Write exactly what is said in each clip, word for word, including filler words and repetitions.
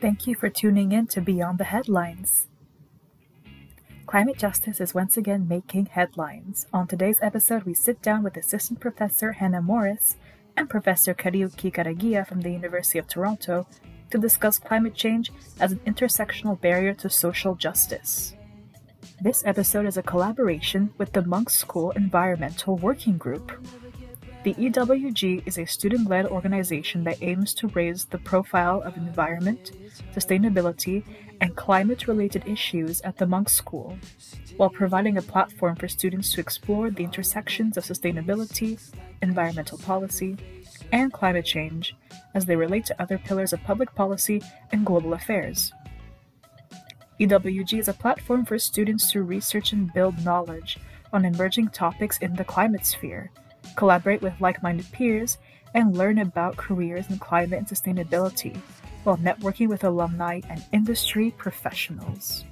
Thank you for tuning in to Beyond the Headlines. Climate justice is once again making headlines. On today's episode, we sit down with Assistant Professor Hannah Morris and Professor Kariuki Karagia from the University of Toronto to discuss climate change as an intersectional barrier to social justice. This episode is a collaboration with the Monk's School Environmental Working Group. The E W G is a student-led organization that aims to raise the profile of environment, sustainability, and climate-related issues at the Monk's School, while providing a platform for students to explore the intersections of sustainability, environmental policy, and climate change as they relate to other pillars of public policy and global affairs. E W G is a platform for students to research and build knowledge on emerging topics in the climate sphere, collaborate with like-minded peers, and learn about careers in climate and sustainability, while networking with alumni and industry professionals.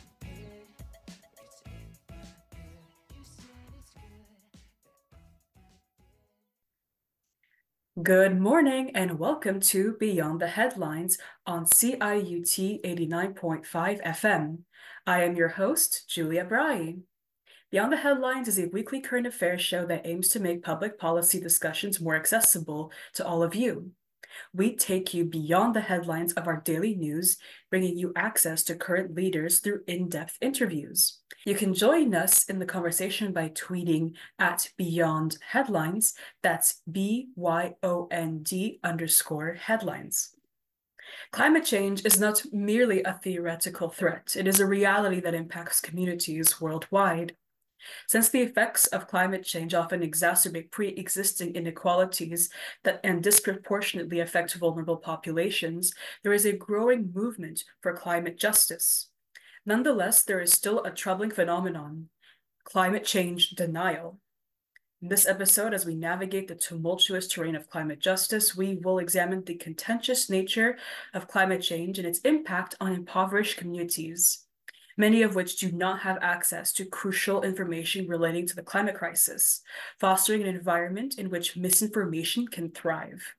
Good morning and welcome to Beyond the Headlines on C I U T eighty-nine point five F M. I am your host, Julia Bry. Beyond the Headlines is a weekly current affairs show that aims to make public policy discussions more accessible to all of you. We take you beyond the headlines of our daily news, bringing you access to current leaders through in-depth interviews. You can join us in the conversation by tweeting at Beyond Headlines. That's B Y O N D underscore headlines. Climate change is not merely a theoretical threat. It is a reality that impacts communities worldwide. Since the effects of climate change often exacerbate pre-existing inequalities that and disproportionately affect vulnerable populations, there is a growing movement for climate justice. Nonetheless, there is still a troubling phenomenon: climate change denial. In this episode, as we navigate the tumultuous terrain of climate justice, we will examine the contentious nature of climate change and its impact on impoverished communities, many of which do not have access to crucial information relating to the climate crisis, fostering an environment in which misinformation can thrive.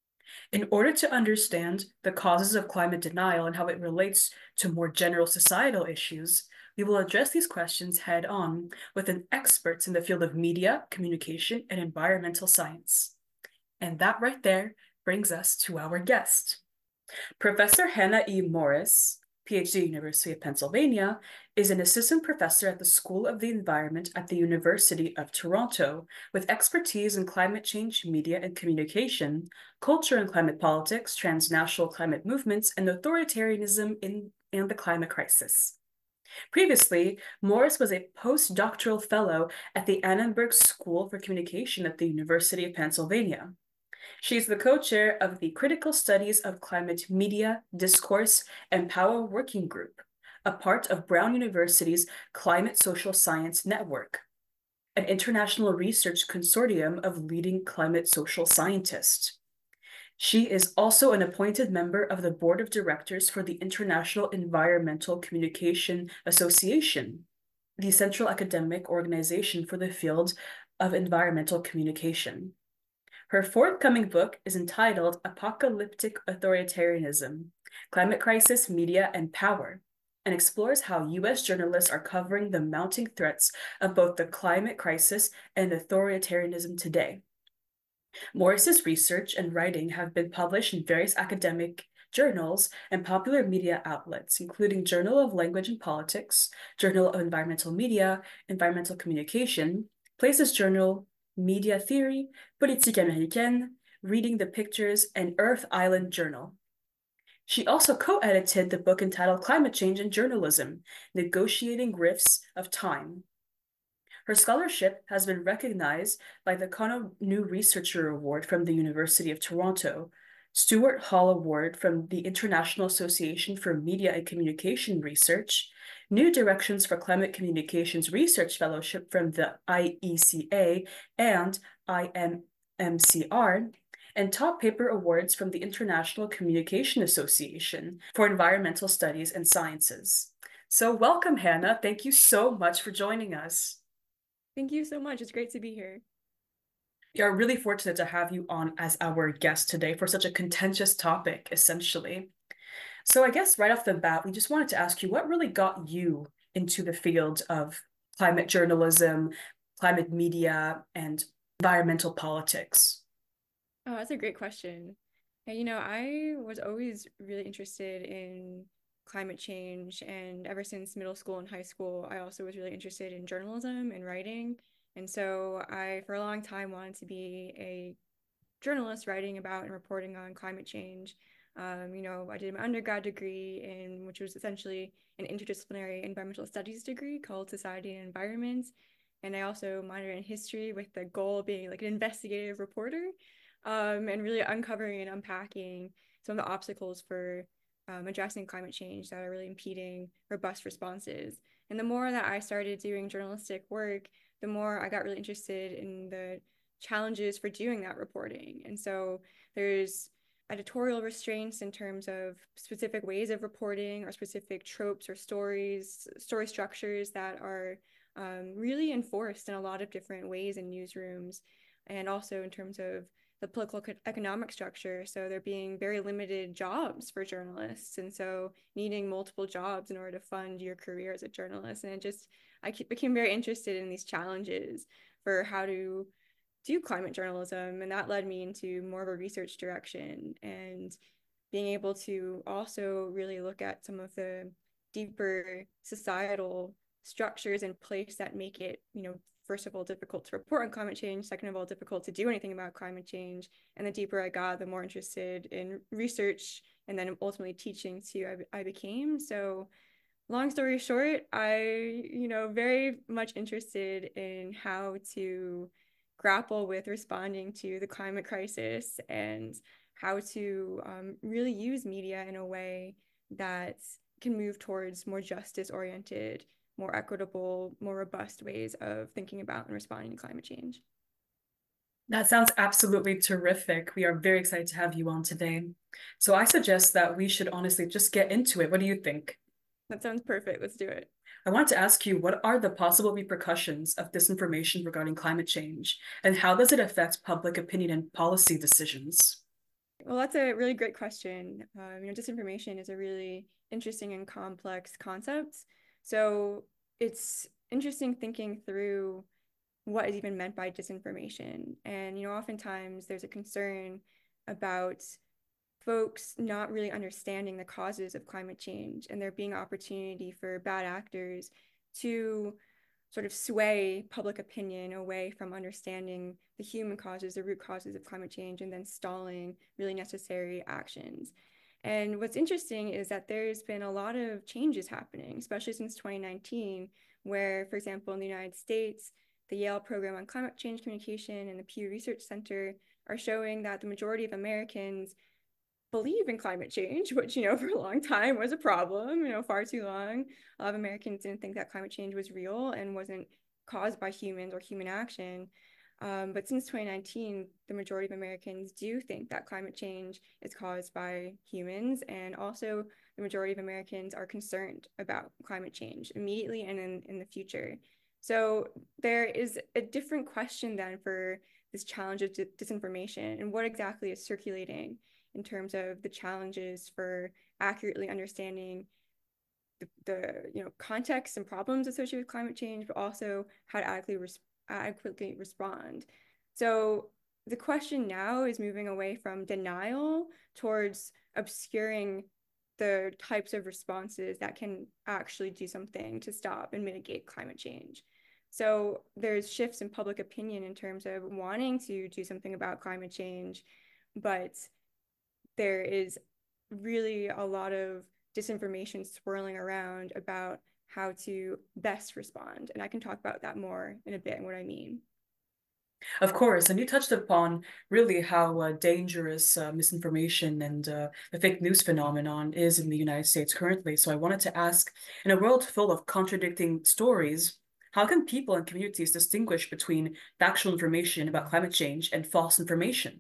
In order to understand the causes of climate denial and how it relates to more general societal issues, we will address these questions head-on with an experts in the field of media, communication, and environmental science. And that right there brings us to our guest. Professor Hannah E. Morris, P H D, University of Pennsylvania, is an assistant professor at the School of the Environment at the University of Toronto, with expertise in climate change, media and communication, culture and climate politics, transnational climate movements, and authoritarianism in, and the climate crisis. Previously, Morris was a postdoctoral fellow at the Annenberg School for Communication at the University of Pennsylvania. She is the co-chair of the Critical Studies of Climate Media, Discourse, and Power Working Group, a part of Brown University's Climate Social Science Network, an international research consortium of leading climate social scientists. She is also an appointed member of the Board of Directors for the International Environmental Communication Association, the central academic organization for the field of environmental communication. Her forthcoming book is entitled Apocalyptic Authoritarianism: Climate Crisis, Media, and Power, and explores how U S journalists are covering the mounting threats of both the climate crisis and authoritarianism today. Morris's research and writing have been published in various academic journals and popular media outlets, including Journal of Language and Politics, Journal of Environmental Media, Environmental Communication, Places Journal, Media Theory, Politique Américaine, Reading the Pictures, and Earth Island Journal. She also co-edited the book entitled Climate Change in Journalism: Negotiating Rifts of Time. Her scholarship has been recognized by the Kono New Researcher Award from the University of Toronto, Stuart Hall Award from the International Association for Media and Communication Research, New Directions for Climate Communications Research Fellowship from the I E C A and I M M C R, and top paper awards from the International Communication Association for Environmental Studies and Sciences. So welcome, Hannah. Thank you so much for joining us. Thank you so much. It's great to be here. We are really fortunate to have you on as our guest today for such a contentious topic, essentially. So I guess right off the bat, we just wanted to ask you what really got you into the field of climate journalism, climate media, and environmental politics? Oh, that's a great question. And you know, I was always really interested in climate change, and ever since middle school and high school, I also was really interested in journalism and writing. And so I, for a long time, wanted to be a journalist writing about and reporting on climate change. Um, you know, I did my undergrad degree in which was essentially an interdisciplinary environmental studies degree called Society and Environment. And I also minored in history with the goal of being like an investigative reporter, um, and really uncovering and unpacking some of the obstacles for um, addressing climate change that are really impeding robust responses. And the more that I started doing journalistic work, the more I got really interested in the challenges for doing that reporting. And so there's editorial restraints in terms of specific ways of reporting or specific tropes or stories, story structures that are um, really enforced in a lot of different ways in newsrooms, and also in terms of the political economic structure. So there being very limited jobs for journalists, and so needing multiple jobs in order to fund your career as a journalist. And it just, I became very interested in these challenges for how to do climate journalism, and that led me into more of a research direction, and being able to also really look at some of the deeper societal structures in place that make it, you know, first of all, difficult to report on climate change, second of all, difficult to do anything about climate change. And the deeper I got, the more interested in research and then ultimately teaching too I, I became. So long story short, I, you know, very much interested in how to grapple with responding to the climate crisis, and how to um, really use media in a way that can move towards more justice oriented, more equitable, more robust ways of thinking about and responding to climate change. That sounds absolutely terrific. We are very excited to have you on today. So I suggest that we should honestly just get into it. What do you think? That sounds perfect. Let's do it. I want to ask you, what are the possible repercussions of disinformation regarding climate change, and how does it affect public opinion and policy decisions? Well, that's a really great question. Um, you know, disinformation is a really interesting and complex concept. So it's interesting thinking through what is even meant by disinformation. And, you know, oftentimes there's a concern about folks not really understanding the causes of climate change, and there being opportunity for bad actors to sort of sway public opinion away from understanding the human causes, the root causes of climate change, and then stalling really necessary actions. And what's interesting is that there's been a lot of changes happening, especially since twenty nineteen, where, for example, in the United States, the Yale Program on Climate Change Communication and the Pew Research Center are showing that the majority of Americans believe in climate change, which, you know, for a long time was a problem. You know, far too long, a lot of Americans didn't think that climate change was real and wasn't caused by humans or human action. Um, but since twenty nineteen, the majority of Americans do think that climate change is caused by humans, and also the majority of Americans are concerned about climate change immediately and in, in the future. So there is a different question then for this challenge of disinformation and what exactly is circulating in terms of the challenges for accurately understanding the, the you know context and problems associated with climate change, but also how to adequately, res adequately respond. So the question now is moving away from denial towards obscuring the types of responses that can actually do something to stop and mitigate climate change. So there's shifts in public opinion in terms of wanting to do something about climate change, but there is really a lot of disinformation swirling around about how to best respond. And I can talk about that more in a bit and what I mean. Of course, and you touched upon really how uh, dangerous uh, misinformation and uh, the fake news phenomenon is in the United States currently. So I wanted to ask, in a world full of contradicting stories, how can people and communities distinguish between factual information about climate change and false information?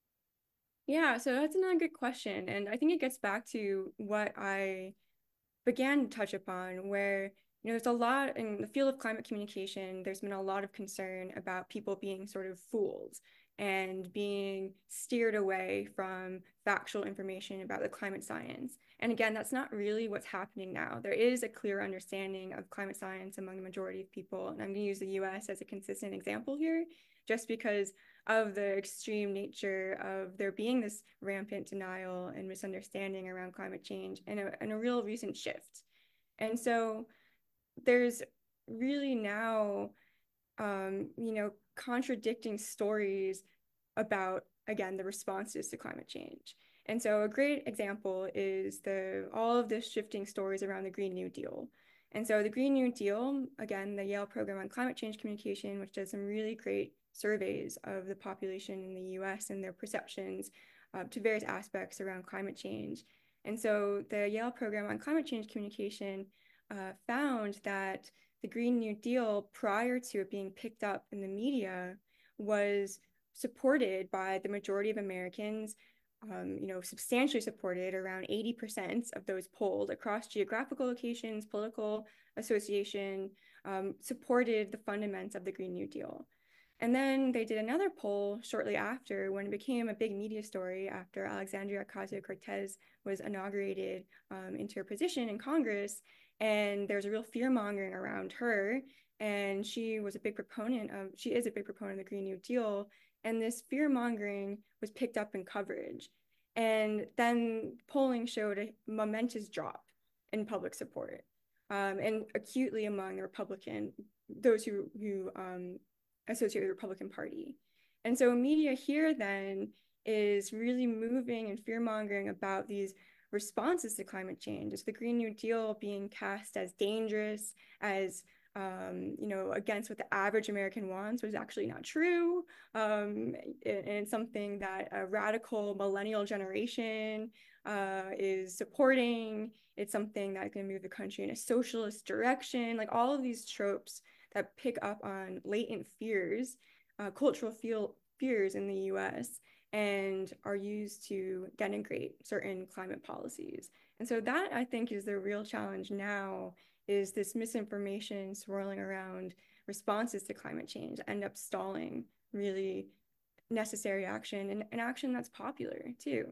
Yeah, so that's another good question. And I think it gets back to what I began to touch upon, where, you know, there's a lot in the field of climate communication, there's been a lot of concern about people being sort of fooled and being steered away from factual information about the climate science. And again, that's not really what's happening now. There is a clear understanding of climate science among the majority of people. And I'm going to use the U S as a consistent example here, just because of the extreme nature of there being this rampant denial and misunderstanding around climate change and a, and a real recent shift. And so there's really now, um, you know, contradicting stories about, again, the responses to climate change. And so a great example is the all of the shifting stories around the Green New Deal. And so the Green New Deal, again, the Yale Program on Climate Change Communication, which does some really great surveys of the population in the U S and their perceptions uh, to various aspects around climate change. And so the Yale Program on Climate Change Communication uh, found that the Green New Deal, prior to it being picked up in the media, was supported by the majority of Americans, um, you know, substantially supported. Around eighty percent of those polled across geographical locations, political association, um, supported the fundamentals of the Green New Deal. And then they did another poll shortly after, when it became a big media story after Alexandria Ocasio-Cortez was inaugurated um, into her position in Congress. And there's a real fear-mongering around her. And she was a big proponent of, she is a big proponent of the Green New Deal. And this fear-mongering was picked up in coverage. And then polling showed a momentous drop in public support, um, and acutely among the Republican, those who, who um, associate with the Republican Party. And so media here then is really moving and fear-mongering about these responses to climate change. Is the Green New Deal being cast as dangerous, as um, you know, against what the average American wants, which is actually not true. Um, and it's something that a radical millennial generation uh, is supporting. It's something that's going to move the country in a socialist direction. Like all of these tropes that pick up on latent fears, uh, cultural feel fears in the U S, and are used to denigrate certain climate policies. And so that, I think, is the real challenge now, is this misinformation swirling around responses to climate change end up stalling really necessary action, and, and action that's popular too.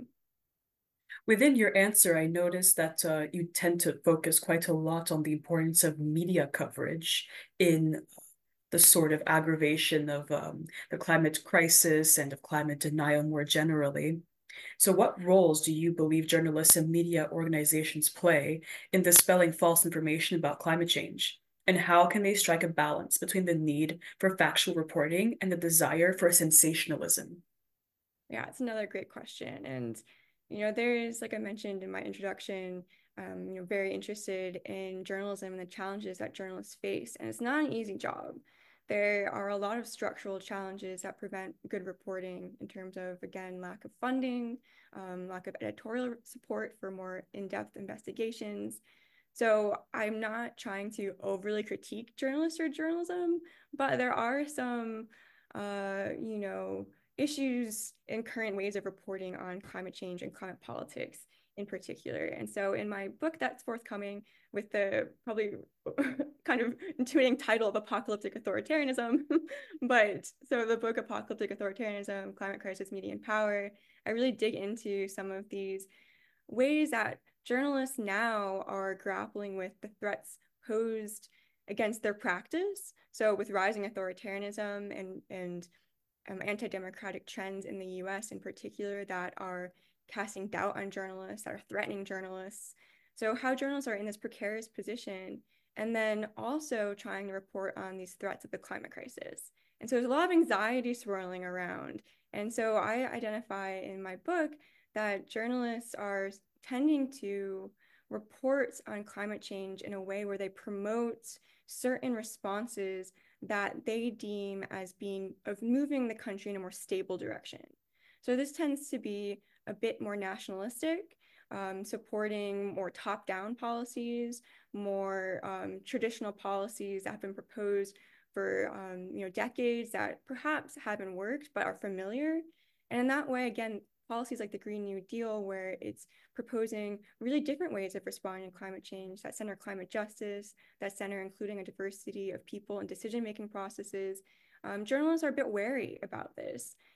Within your answer, I noticed that uh, you tend to focus quite a lot on the importance of media coverage in the sort of aggravation of um, the climate crisis and of climate denial more generally. So what roles do you believe journalists and media organizations play in dispelling false information about climate change? And how can they strike a balance between the need for factual reporting and the desire for sensationalism? Yeah, it's another great question. And, you know, there is, like I mentioned in my introduction, um, you know, very interested in journalism and the challenges that journalists face. And it's not an easy job. There are a lot of structural challenges that prevent good reporting in terms of, again, lack of funding, um, lack of editorial support for more in-depth investigations. So I'm not trying to overly critique journalists or journalism, but there are some, uh, you know, issues in current ways of reporting on climate change and climate politics in particular. And so in my book that's forthcoming, with the probably kind of intuiting title of Apocalyptic Authoritarianism, but so the book Apocalyptic Authoritarianism, Climate Crisis, Media and Power, I really dig into some of these ways that journalists now are grappling with the threats posed against their practice. So with rising authoritarianism and, and um, anti-democratic trends in the U S in particular that are casting doubt on journalists, that are threatening journalists. So how journalists are in this precarious position, and then also trying to report on these threats of the climate crisis. And so there's a lot of anxiety swirling around. And so I identify in my book that journalists are tending to report on climate change in a way where they promote certain responses that they deem as being of moving the country in a more stable direction. So this tends to be a bit more nationalistic, um, supporting more top-down policies, more um, traditional policies that have been proposed for um, you know, decades that perhaps haven't worked but are familiar. And in that way, again, policies like the Green New Deal, where it's proposing really different ways of responding to climate change that center climate justice, that center including a diversity of people and decision-making processes. Um, journalists are a bit wary about this.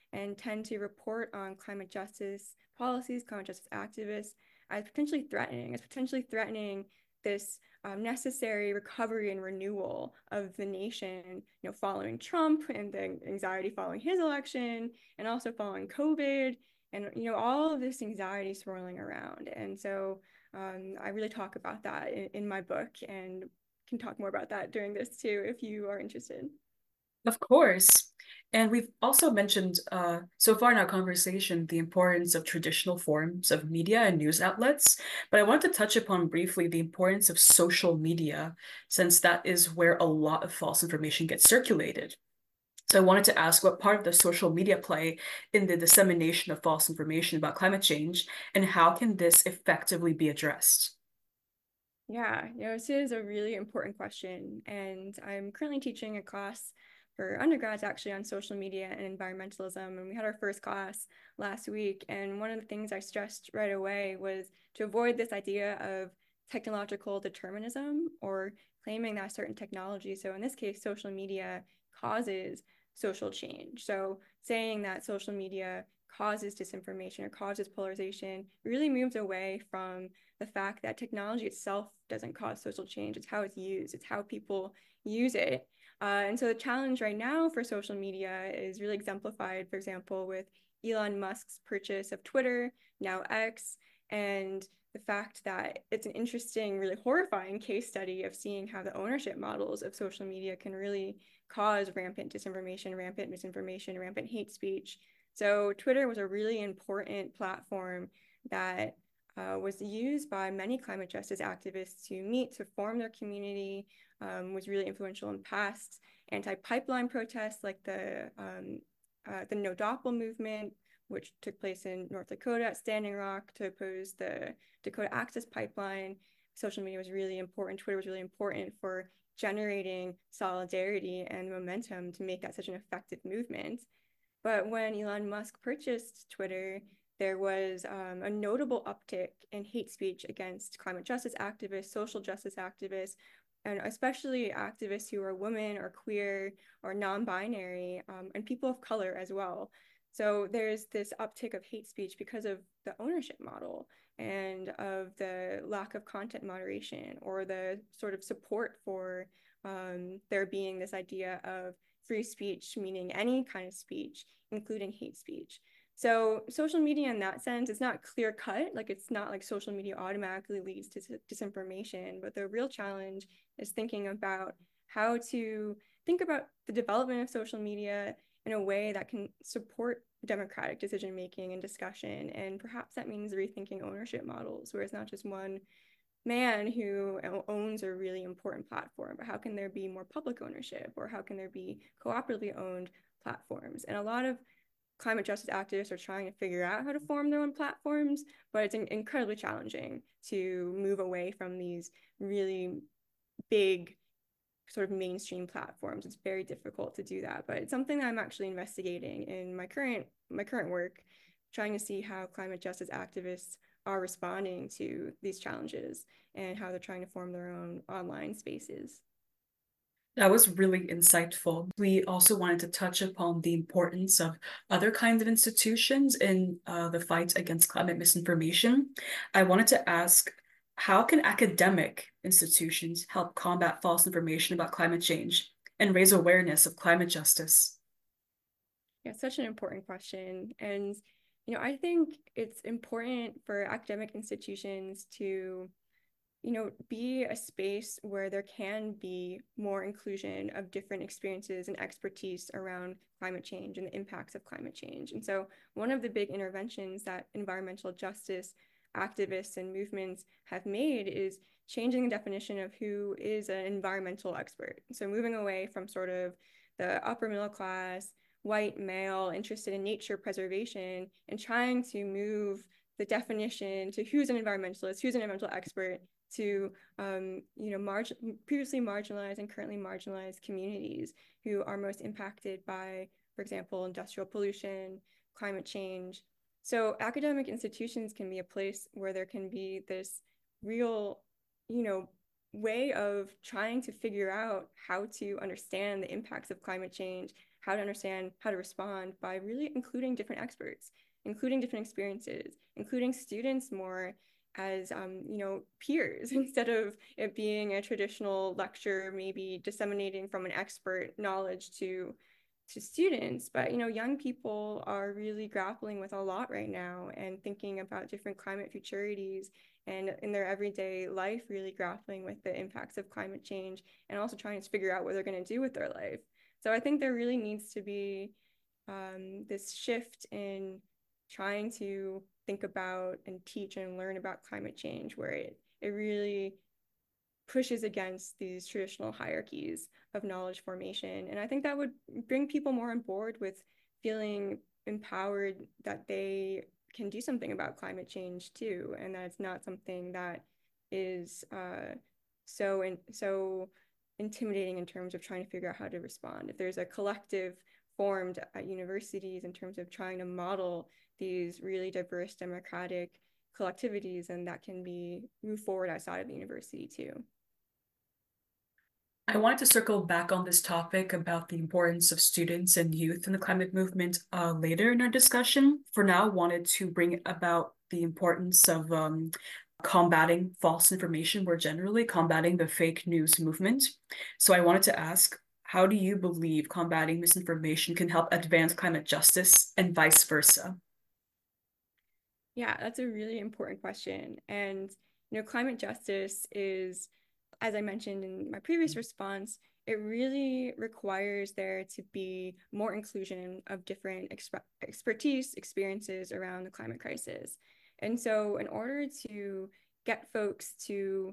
and tend to report on climate justice policies, climate justice activists as potentially threatening, as potentially threatening this um, necessary recovery and renewal of the nation, you know, following Trump and the anxiety following his election, and also following COVID, and you know, all of this anxiety swirling around. And so um, I really talk about that in, in my book, and can talk more about that during this too, if you are interested. Of course. And we've also mentioned uh, so far in our conversation the importance of traditional forms of media and news outlets. But I want to touch upon briefly the importance of social media, since that is where a lot of false information gets circulated. So I wanted to ask what part of the social media play in the dissemination of false information about climate change, and how can this effectively be addressed? Yeah, you know, this is a really important question. And I'm currently teaching a class for undergrads actually on social media and environmentalism. And we had our first class last week. And one of the things I stressed right away was to avoid this idea of technological determinism, or claiming that certain technology, so in this case, social media, causes social change. So saying that social media causes disinformation or causes polarization really moves away from the fact that technology itself doesn't cause social change. It's how it's used. It's how people use it. Uh, and so the challenge right now for social media is really exemplified, for example, with Elon Musk's purchase of Twitter, now X, and the fact that it's an interesting, really horrifying case study of seeing how the ownership models of social media can really cause rampant disinformation, rampant misinformation, rampant hate speech. So Twitter was a really important platform that uh, was used by many climate justice activists to meet, to form their community, um, was really influential in past anti-pipeline protests like the, um, uh, the No Doppel movement, which took place in North Dakota at Standing Rock to oppose the Dakota Access Pipeline. Social media was really important. Twitter was really important for generating solidarity and momentum to make that such an effective movement. But when Elon Musk purchased Twitter, there was um, a notable uptick in hate speech against climate justice activists, social justice activists, and especially activists who are women or queer or non-binary, um, and people of color as well. So there's this uptick of hate speech because of the ownership model and of the lack of content moderation, or the sort of support for um, there being this idea of free speech, meaning any kind of speech, including hate speech. So social media in that sense, it's not clear cut, like it's not like social media automatically leads to disinformation, but the real challenge is thinking about how to think about the development of social media in a way that can support democratic decision-making and discussion. And perhaps that means rethinking ownership models, where it's not just one man who owns a really important platform, but how can there be more public ownership, or how can there be cooperatively owned platforms? And a lot of climate justice activists are trying to figure out how to form their own platforms, but it's in incredibly challenging to move away from these really big sort of mainstream platforms. It's very difficult to do that, but it's something that I'm actually investigating in my current my current work, trying to see how climate justice activists are responding to these challenges and how they're trying to form their own online spaces. That was really insightful. We also wanted to touch upon the importance of other kinds of institutions in uh, the fight against climate misinformation. I wanted to ask, how can academic institutions help combat false information about climate change and raise awareness of climate justice? Yeah, such an important question. And, you know, I think it's important for academic institutions to, you know, be a space where there can be more inclusion of different experiences and expertise around climate change and the impacts of climate change. And so one of the big interventions that environmental justice activists and movements have made is changing the definition of who is an environmental expert. So moving away from sort of the upper middle class, white male interested in nature preservation, and trying to move the definition to who's an environmentalist, who's an environmental expert, to um, you know, mar previously marginalized and currently marginalized communities who are most impacted by, for example, industrial pollution, climate change. So academic institutions can be a place where there can be this real, you know, way of trying to figure out how to understand the impacts of climate change, how to understand, how to respond by really including different experts, including different experiences, including students more as um, you know, peers instead of it being a traditional lecture, maybe disseminating from an expert knowledge to to students. But you know, young people are really grappling with a lot right now and thinking about different climate futurities and in their everyday life, really grappling with the impacts of climate change and also trying to figure out what they're going to do with their life. So I think there really needs to be um, this shift in trying to think about and teach and learn about climate change, where it, it really pushes against these traditional hierarchies of knowledge formation. And I think that would bring people more on board with feeling empowered that they can do something about climate change too, and that it's not something that is uh, so in, so intimidating in terms of trying to figure out how to respond. If there's a collective formed at universities in terms of trying to model these really diverse democratic collectivities, and that can be moved forward outside of the university too. I wanted to circle back on this topic about the importance of students and youth in the climate movement uh, later in our discussion. For now, I wanted to bring about the importance of um, combating false information, more generally, combating the fake news movement. So I wanted to ask, how do you believe combating misinformation can help advance climate justice and vice versa? Yeah, that's a really important question. And, you know, climate justice is, as I mentioned in my previous response, it really requires there to be more inclusion of different exp expertise, experiences around the climate crisis. And so in order to get folks to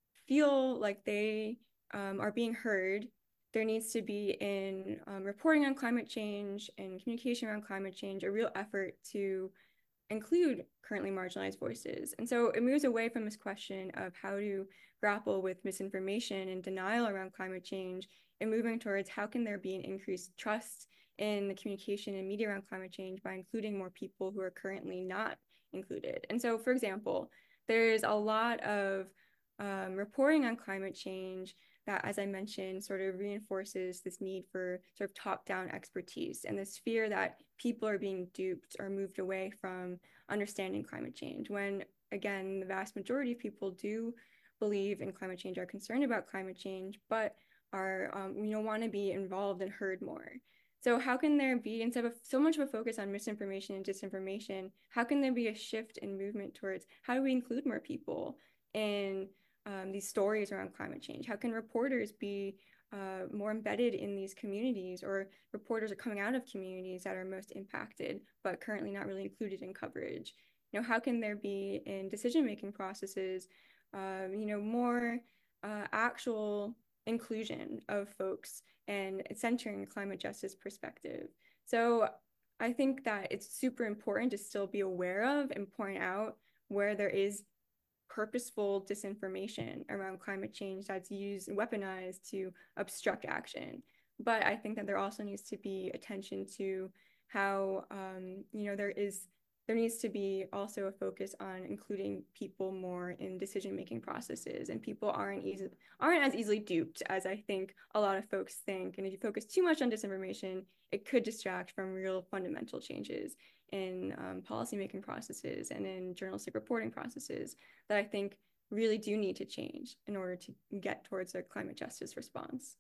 feel like they um, are being heard, there needs to be in um, reporting on climate change and communication around climate change, a real effort to include currently marginalized voices. And so it moves away from this question of how to grapple with misinformation and denial around climate change and moving towards how can there be an increased trust in the communication and media around climate change by including more people who are currently not included. And so, for example, there's a lot of um, reporting on climate change that, as I mentioned, sort of reinforces this need for sort of top-down expertise and this fear that people are being duped or moved away from understanding climate change, when, again, the vast majority of people do believe in climate change, are concerned about climate change, but are, um, you know, want to be involved and heard more. So how can there be, instead of so much of a focus on misinformation and disinformation, how can there be a shift in movement towards how do we include more people in um, these stories around climate change? How can reporters be uh, more embedded in these communities, or reporters are coming out of communities that are most impacted, but currently not really included in coverage? You know, how can there be in decision-making processes, um, you know, more uh, actual inclusion of folks and centering a climate justice perspective? So I think that it's super important to still be aware of and point out where there is purposeful disinformation around climate change that's used and weaponized to obstruct action. But I think that there also needs to be attention to how, um, you know, there is, there needs to be also a focus on including people more in decision-making processes, and people aren't easy, aren't as easily duped as I think a lot of folks think. And if you focus too much on disinformation, it could distract from real fundamental changes in um, policymaking processes and in journalistic reporting processes that I think really do need to change in order to get towards a climate justice response.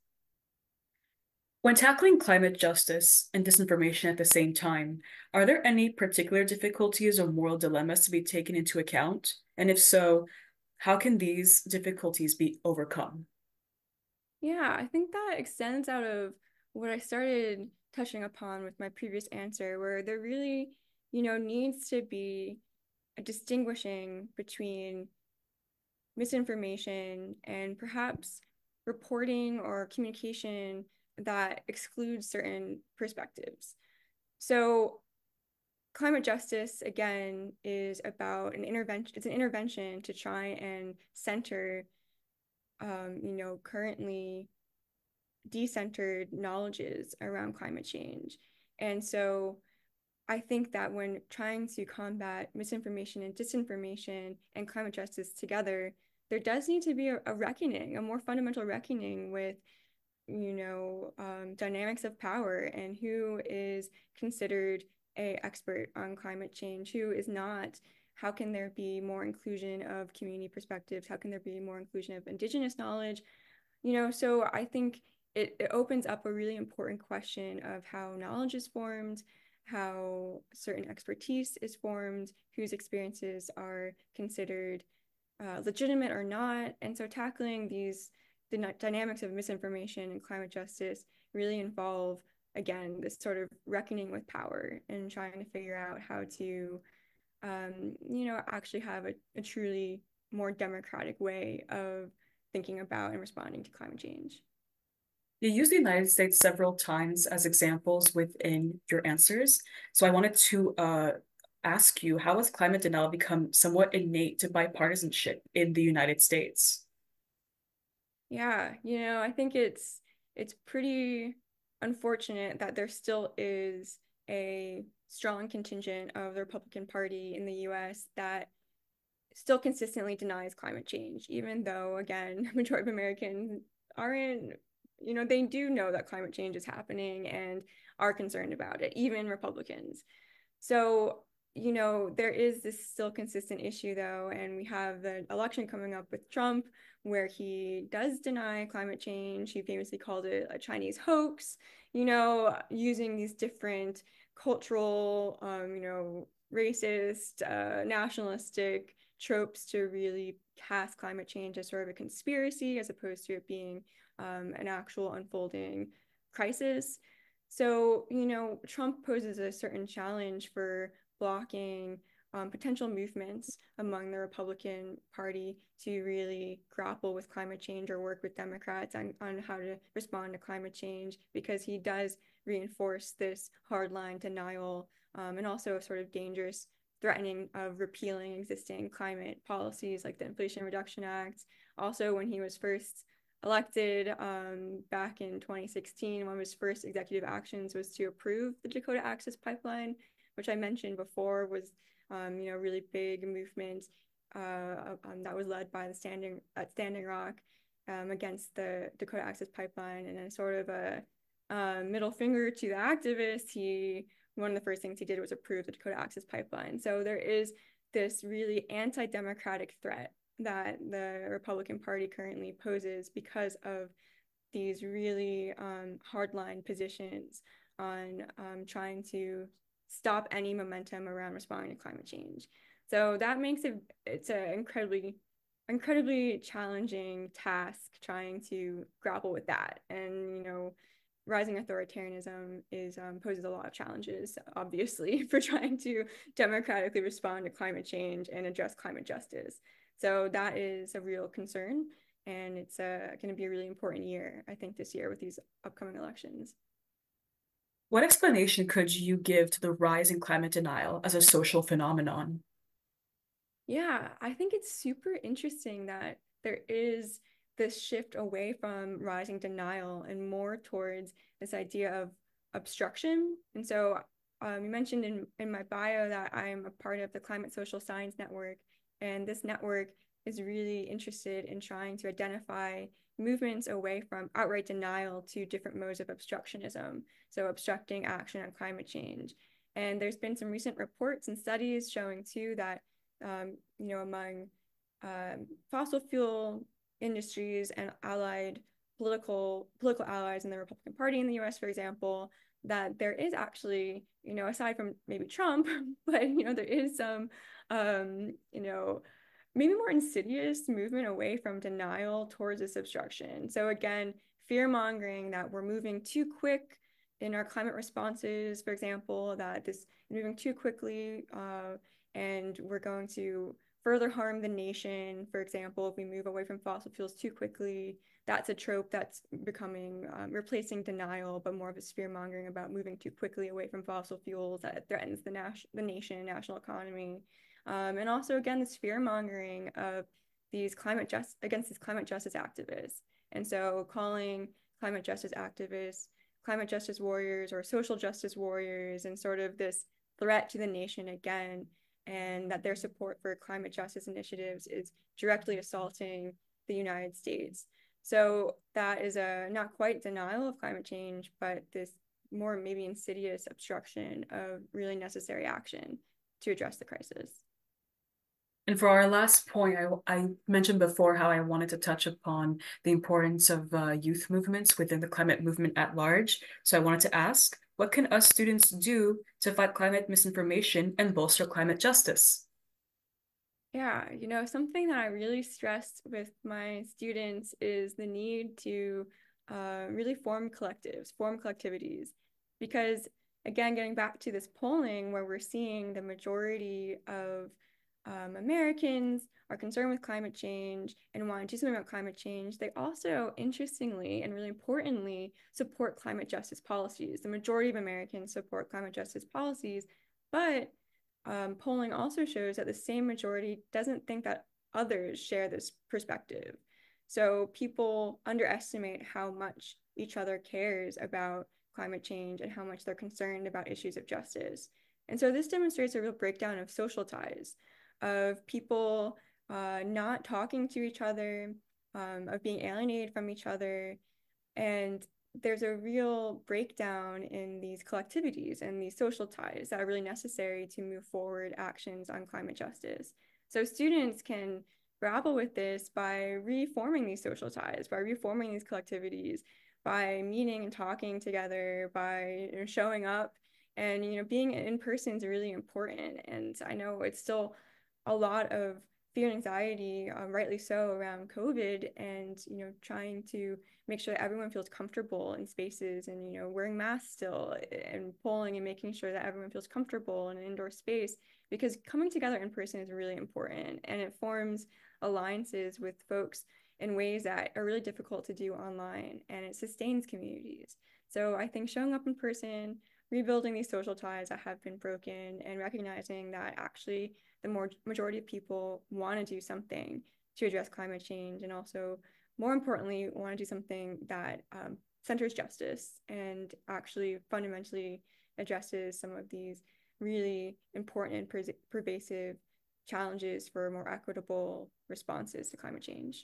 When tackling climate justice and disinformation at the same time, are there any particular difficulties or moral dilemmas to be taken into account? And if so, how can these difficulties be overcome? Yeah, I think that extends out of what I started touching upon with my previous answer, where there really, you know, needs to be a distinguishing between misinformation and perhaps reporting or communication that excludes certain perspectives. So climate justice, again, is about an intervention. It's an intervention to try and center, um, you know, currently decentered knowledges around climate change. And so I think that when trying to combat misinformation and disinformation and climate justice together, there does need to be a, a reckoning, a more fundamental reckoning with you know, um, dynamics of power and who is considered a expert on climate change, who is not. How can there be more inclusion of community perspectives? How can there be more inclusion of Indigenous knowledge? You know, so I think it, it opens up a really important question of how knowledge is formed, how certain expertise is formed, whose experiences are considered uh, legitimate or not. And so tackling these the dynamics of misinformation and climate justice really involve, again, this sort of reckoning with power and trying to figure out how to, um, you know, actually have a, a truly more democratic way of thinking about and responding to climate change. You use the United States several times as examples within your answers. So I wanted to uh, ask you, how has climate denial become somewhat innate to bipartisanship in the United States? Yeah, you know, I think it's it's pretty unfortunate that there still is a strong contingent of the Republican Party in the U S that still consistently denies climate change, even though, again, majority of Americans aren't, you know, they do know that climate change is happening and are concerned about it, even Republicans. So, you know, there is this still consistent issue, though, and we have the election coming up with Trump, where he does deny climate change. He famously called it a Chinese hoax, you know, using these different cultural, um, you know, racist, uh, nationalistic tropes to really cast climate change as sort of a conspiracy as opposed to it being um, an actual unfolding crisis. So, you know, Trump poses a certain challenge for blocking um, potential movements among the Republican Party to really grapple with climate change or work with Democrats on, on how to respond to climate change, because he does reinforce this hardline denial um, and also a sort of dangerous threatening of repealing existing climate policies like the Inflation Reduction Act. Also, when he was first elected um, back in twenty sixteen, one of his first executive actions was to approve the Dakota Access Pipeline, which I mentioned before was, um, you know, a really big movement uh, um, that was led by the Standing at Standing Rock um, against the Dakota Access Pipeline, and then sort of a uh, middle finger to the activists. He one of the first things he did was approve the Dakota Access Pipeline. So there is this really anti-democratic threat that the Republican Party currently poses because of these really um, hardline positions on um, trying to stop any momentum around responding to climate change. So that makes it it's an incredibly incredibly challenging task trying to grapple with that. And you know, rising authoritarianism is um, poses a lot of challenges, obviously, for trying to democratically respond to climate change and address climate justice. So that is a real concern, and it's uh, going to be a really important year, I think, this year with these upcoming elections. What explanation could you give to the rise in climate denial as a social phenomenon? Yeah, I think it's super interesting that there is this shift away from rising denial and more towards this idea of obstruction. And so um, you mentioned in, in my bio that I'm a part of the Climate Social Science Network, and this network is really interested in trying to identify movements away from outright denial to different modes of obstructionism, so obstructing action on climate change. And there's been some recent reports and studies showing too that um, you know, among um, fossil fuel industries and allied political political allies in the Republican Party in the U S, for example, that there is actually, you know, aside from maybe Trump, but you know, there is some, um, you know, maybe more insidious movement away from denial towards this obstruction. So again, fear mongering that we're moving too quick in our climate responses, for example, that this moving too quickly. Uh, and we're going to further harm the nation. For example, if we move away from fossil fuels too quickly, that's a trope that's becoming um, replacing denial, but more of a fear mongering about moving too quickly away from fossil fuels that threatens the, nas- the nation, national economy. Um, and also, again, this fear mongering of these climate just against these climate justice activists. And so calling climate justice activists climate justice warriors or social justice warriors, and sort of this threat to the nation again, and that their support for climate justice initiatives is directly assaulting the United States. So that is a not quite denial of climate change, but this more maybe insidious obstruction of really necessary action to address the crisis. And for our last point, I, I mentioned before how I wanted to touch upon the importance of uh, youth movements within the climate movement at large. So I wanted to ask, what can us students do to fight climate misinformation and bolster climate justice? Yeah, you know, something that I really stressed with my students is the need to uh, really form collectives, form collectivities. Because again, getting back to this polling where we're seeing the majority of um, Americans are concerned with climate change and want to do something about climate change, they also, interestingly and really importantly, support climate justice policies. The majority of Americans support climate justice policies, but um, polling also shows that the same majority doesn't think that others share this perspective. So people underestimate how much each other cares about climate change and how much they're concerned about issues of justice. And so this demonstrates a real breakdown of social ties, of people uh, not talking to each other, um, of being alienated from each other. And there's a real breakdown in these collectivities and these social ties that are really necessary to move forward actions on climate justice. So students can grapple with this by reforming these social ties, by reforming these collectivities, by meeting and talking together, by you know, showing up. And you know, being in person is really important. And I know it's still a lot of fear and anxiety, um, rightly so, around COVID, and you know, trying to make sure that everyone feels comfortable in spaces, and you know, wearing masks still, and polling and making sure that everyone feels comfortable in an indoor space, because coming together in person is really important, and it forms alliances with folks in ways that are really difficult to do online, and it sustains communities. So I think showing up in person, rebuilding these social ties that have been broken, and recognizing that actually the more majority of people want to do something to address climate change, and also, more importantly, want to do something that um, centers justice and actually fundamentally addresses some of these really important and per pervasive challenges for more equitable responses to climate change.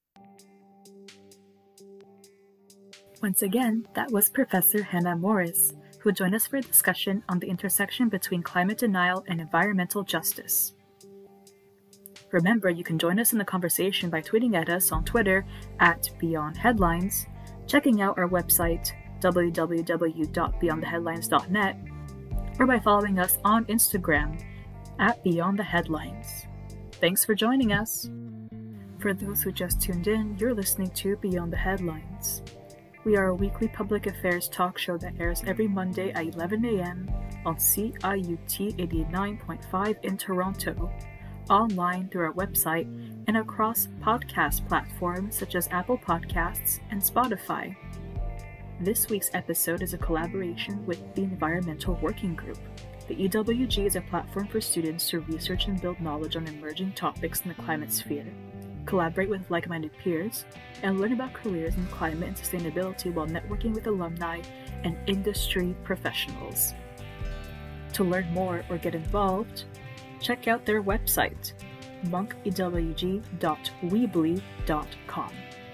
Once again, that was Professor Hannah Morris, who joined us for a discussion on the intersection between climate denial and environmental justice. Remember, you can join us in the conversation by tweeting at us on Twitter at Beyond Headlines, checking out our website w w w dot beyond the headlines dot net, or by following us on Instagram at Beyond the Headlines. Thanks for joining us. For those who just tuned in, you're listening to Beyond the Headlines. We are a weekly public affairs talk show that airs every Monday at eleven a m on C I U T eighty-nine point five in Toronto, online through our website, and across podcast platforms such as Apple Podcasts and Spotify. This week's episode is a collaboration with the Environmental Working Group. The E W G is a platform for students to research and build knowledge on emerging topics in the climate sphere, collaborate with like-minded peers, and learn about careers in climate and sustainability while networking with alumni and industry professionals. To learn more or get involved, check out their website, monk e w g dot weebly dot com.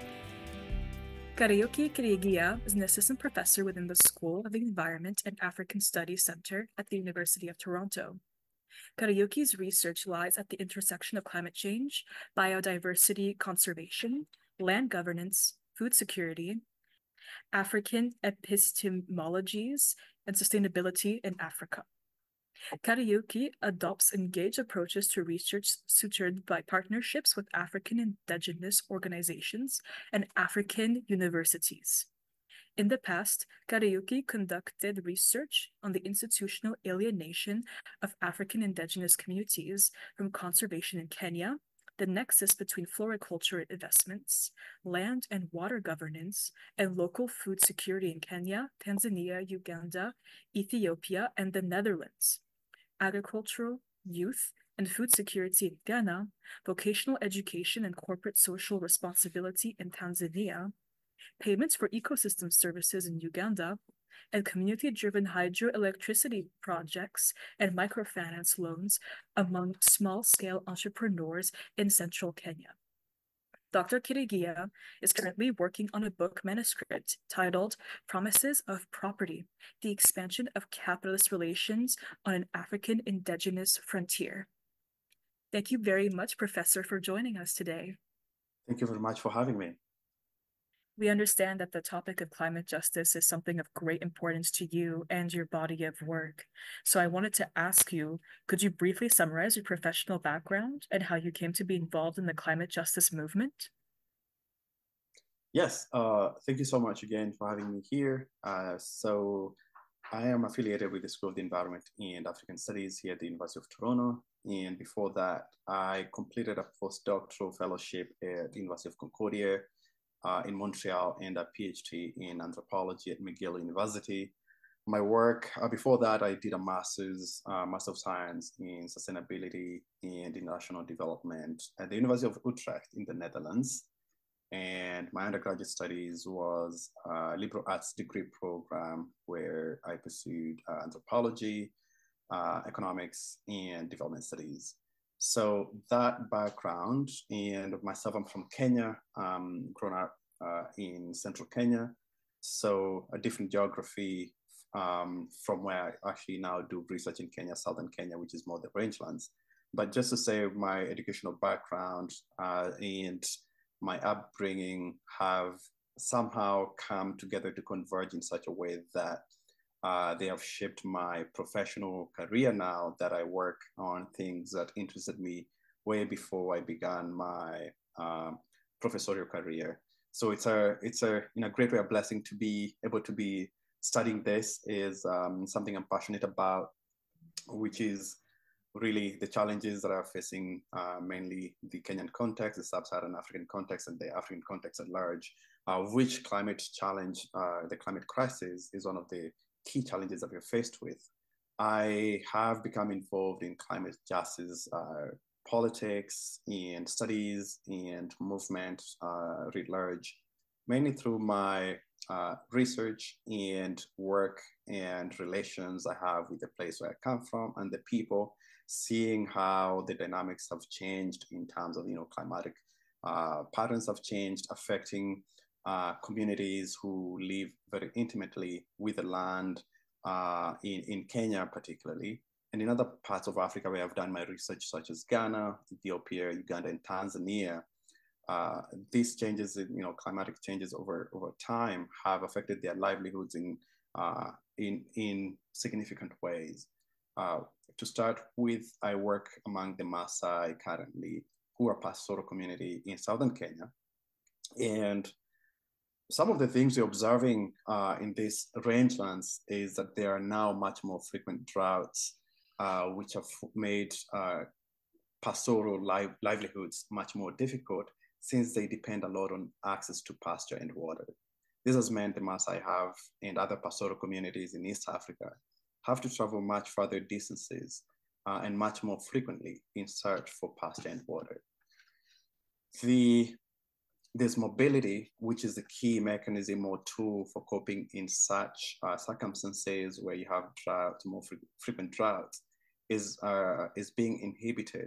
Karaoke Kirigia is an assistant professor within the School of the Environment and African Studies Center at the University of Toronto. Karaoke's research lies at the intersection of climate change, biodiversity conservation, land governance, food security, African epistemologies, and sustainability in Africa. Karaoke adopts engaged approaches to research sutured by partnerships with African indigenous organizations and African universities. In the past, Karaoke conducted research on the institutional alienation of African indigenous communities from conservation in Kenya, the nexus between floriculture investments, land and water governance, and local food security in Kenya, Tanzania, Uganda, Ethiopia, and the Netherlands, agricultural, youth, and food security in Ghana, vocational education and corporate social responsibility in Tanzania, payments for ecosystem services in Uganda, and community-driven hydroelectricity projects and microfinance loans among small-scale entrepreneurs in central Kenya. Doctor Kirigia is currently working on a book manuscript titled Promises of Property: The Expansion of Capitalist Relations on an African Indigenous Frontier. Thank you very much, Professor, for joining us today. Thank you very much for having me. We understand that the topic of climate justice is something of great importance to you and your body of work. So I wanted to ask you, could you briefly summarize your professional background and how you came to be involved in the climate justice movement? Yes, uh, thank you so much again for having me here. Uh, so I am affiliated with the School of the Environment and African Studies here at the University of Toronto. And before that, I completed a postdoctoral fellowship at the University of Concordia uh, in Montreal and a PhD in anthropology at McGill University. My work, uh, before that, I did a master's, uh, Master of Science in Sustainability and International Development at the University of Utrecht in the Netherlands. And my undergraduate studies was a liberal arts degree program where I pursued uh, anthropology, uh, economics, and development studies. So that background, and myself, I'm from Kenya, um, grown up uh, in central Kenya. So a different geography um, from where I actually now do research in Kenya, southern Kenya, which is more the rangelands. But just to say my educational background uh, and my upbringing have somehow come together to converge in such a way that uh, they have shaped my professional career now, that I work on things that interested me way before I began my um, professorial career. So it's a, it's a, in a great way, a blessing to be able to be studying this. Is um, something I'm passionate about, which is really the challenges that are facing uh, mainly the Kenyan context, the sub-Saharan African context, and the African context at large, uh, which climate challenge, uh, the climate crisis is one of the key challenges that we're faced with. I have become involved in climate justice uh, politics and studies and movement uh, writ large, mainly through my uh, research and work and relations I have with the place where I come from and the people, seeing how the dynamics have changed in terms of, you know, climatic uh, patterns have changed, affecting uh, communities who live very intimately with the land uh, in, in Kenya particularly, and in other parts of Africa where I've done my research, such as Ghana, Ethiopia, Uganda, and Tanzania. Uh, these changes in, you know, climatic changes over, over time have affected their livelihoods in, uh, in, in significant ways. Uh, to start with, I work among the Maasai currently, who are a pastoral community in southern Kenya. And some of the things we're observing uh, in these rangelands is that there are now much more frequent droughts, uh, which have made uh, pastoral li livelihoods much more difficult, since they depend a lot on access to pasture and water. This has meant the Maasai have, and other pastoral communities in East Africa, have to travel much further distances uh, and much more frequently in search for pasture and water. The, there's mobility, which is the key mechanism or tool for coping in such uh, circumstances where you have droughts, more fre frequent droughts, is, uh, is being inhibited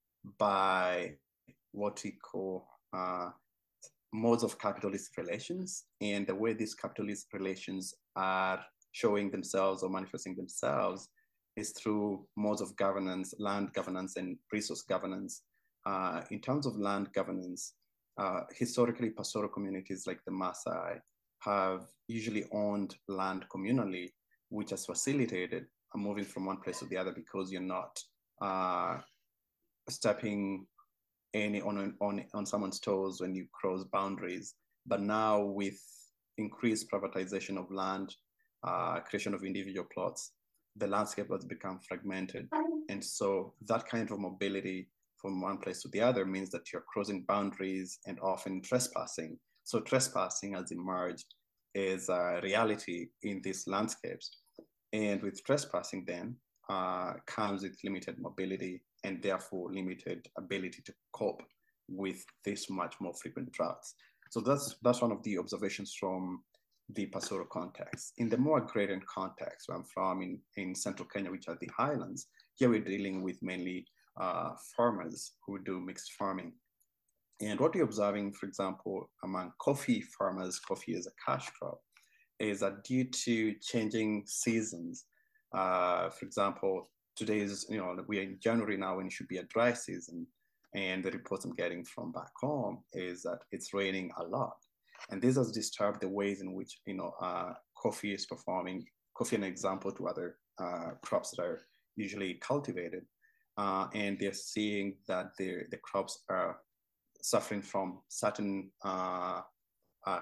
by what we call uh, modes of capitalist relations, and the way these capitalist relations are showing themselves or manifesting themselves is through modes of governance, land governance, and resource governance. Uh, in terms of land governance, uh, historically, pastoral communities like the Maasai have usually owned land communally, which has facilitated moving from one place to the other, because you're not uh, stepping any on, on, on someone's toes when you cross boundaries. But now with increased privatization of land, uh, creation of individual plots, the landscape has become fragmented. And so that kind of mobility from one place to the other means that you're crossing boundaries and often trespassing. So trespassing has emerged as a reality in these landscapes. And with trespassing then uh, comes with limited mobility and therefore limited ability to cope with this much more frequent droughts. So that's, that's one of the observations from the pastoral context. In the more agrarian context, where I'm from in, in central Kenya, which are the highlands, here we're dealing with mainly uh, farmers who do mixed farming. And what we're observing, for example, among coffee farmers, coffee is a cash crop, is that due to changing seasons, uh, for example, today is, you know, we're in January now and it should be a dry season. And the reports I'm getting from back home is that it's raining a lot. And this has disturbed the ways in which, you know, uh, coffee is performing. Coffee, an example to other uh, crops that are usually cultivated. Uh, and they're seeing that the crops are suffering from certain, uh, uh,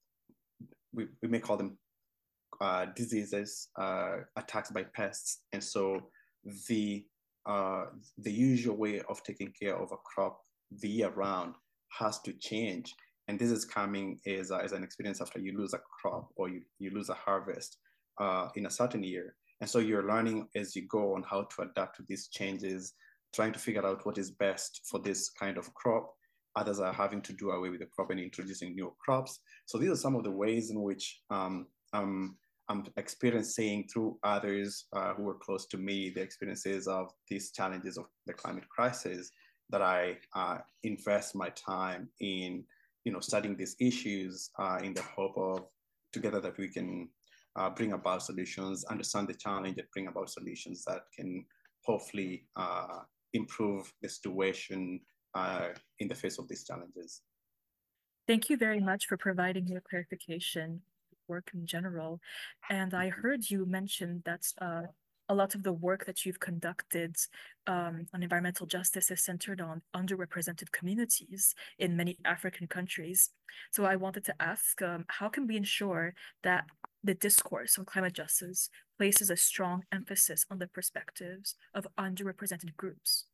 we, we may call them uh, diseases, uh, attacks by pests. And so the Uh, the usual way of taking care of a crop the year round has to change. And this is coming as, a, as an experience after you lose a crop or you, you lose a harvest uh, in a certain year. And so you're learning as you go on how to adapt to these changes, trying to figure out what is best for this kind of crop. Others are having to do away with the crop and introducing new crops. So these are some of the ways in which um, um, I'm experiencing through others uh, who are close to me, the experiences of these challenges of the climate crisis, that I uh, invest my time in, you know, studying these issues uh, in the hope of together that we can uh, bring about solutions, understand the challenge and bring about solutions that can hopefully uh, improve the situation uh, in the face of these challenges. Thank you very much for providing your clarification. Work in general. And I heard you mention that uh, a lot of the work that you've conducted um, on environmental justice is centered on underrepresented communities in many African countries. So I wanted to ask, um, how can we ensure that the discourse on climate justice places a strong emphasis on the perspectives of underrepresented groups?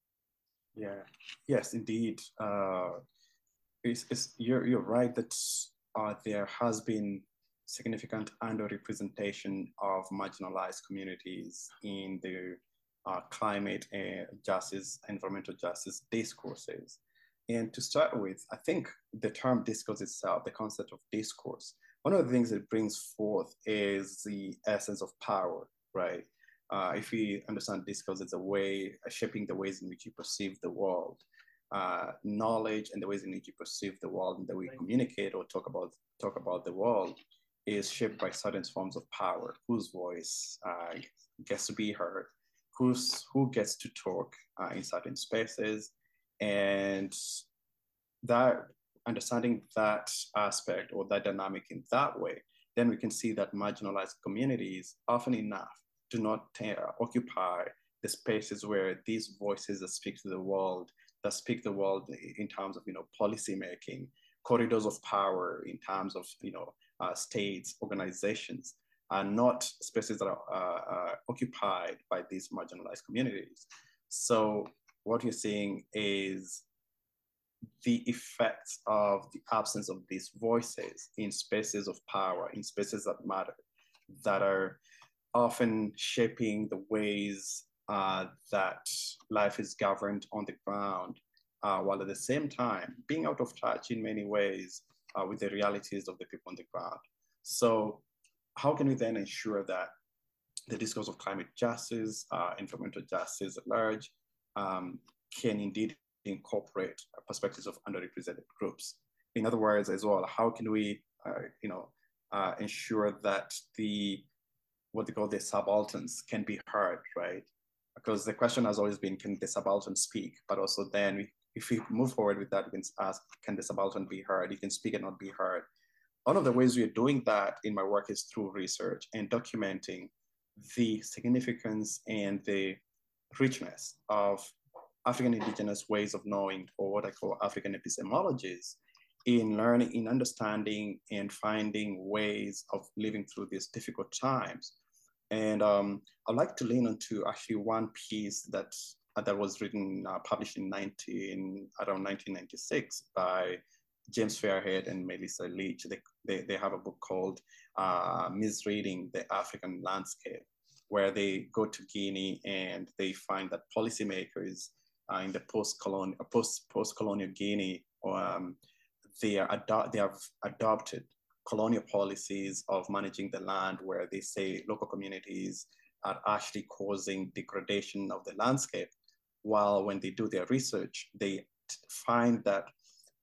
Yeah, yes, indeed. Uh, it's, it's, you're, you're right that uh, there has been significant underrepresentation of marginalized communities in the uh, climate and justice, environmental justice discourses. And to start with, I think the term discourse itself, the concept of discourse, one of the things it brings forth is the essence of power, right? Uh, if we understand discourse as a way, uh, shaping the ways in which you perceive the world, uh, knowledge and the ways in which you perceive the world and the way you communicate or talk about, talk about the world, is shaped by certain forms of power, whose voice uh, gets to be heard, who's, who gets to talk uh, in certain spaces. And that understanding that aspect or that dynamic in that way, then we can see that marginalized communities often enough do not uh, occupy the spaces where these voices that speak to the world, that speak the world in terms of, you know, policy making, corridors of power in terms of, you know, Uh, states, organizations, are not spaces that are uh, uh, occupied by these marginalized communities. So what you're seeing is the effects of the absence of these voices in spaces of power, in spaces that matter, that are often shaping the ways uh, that life is governed on the ground, uh, while at the same time being out of touch in many ways Uh, with the realities of the people on the ground. So how can we then ensure that the discourse of climate justice, uh, environmental justice at large, um, can indeed incorporate perspectives of underrepresented groups? In other words, as well, how can we, uh, you know, uh, ensure that the, what they call the subalterns can be heard, right? Because the question has always been, can the subaltern speak? But also then, we, if we move forward with that, we can ask, can the subaltern be heard? You can speak and not be heard. One of the ways we are doing that in my work is through research and documenting the significance and the richness of African indigenous ways of knowing, or what I call African epistemologies, in learning, in understanding and finding ways of living through these difficult times. And um, I'd like to lean into actually one piece that uh, that was written, uh, published in nineteen, around nineteen ninety-six by James Fairhead and Melissa Leach. They, they, they have a book called uh, Misreading the African Landscape, where they go to Guinea and they find that policymakers uh, in the post-colonial, post, post-colonial Guinea, um, they, are ado- they have adopted colonial policies of managing the land, where they say local communities are actually causing degradation of the landscape. While when they do their research, they find that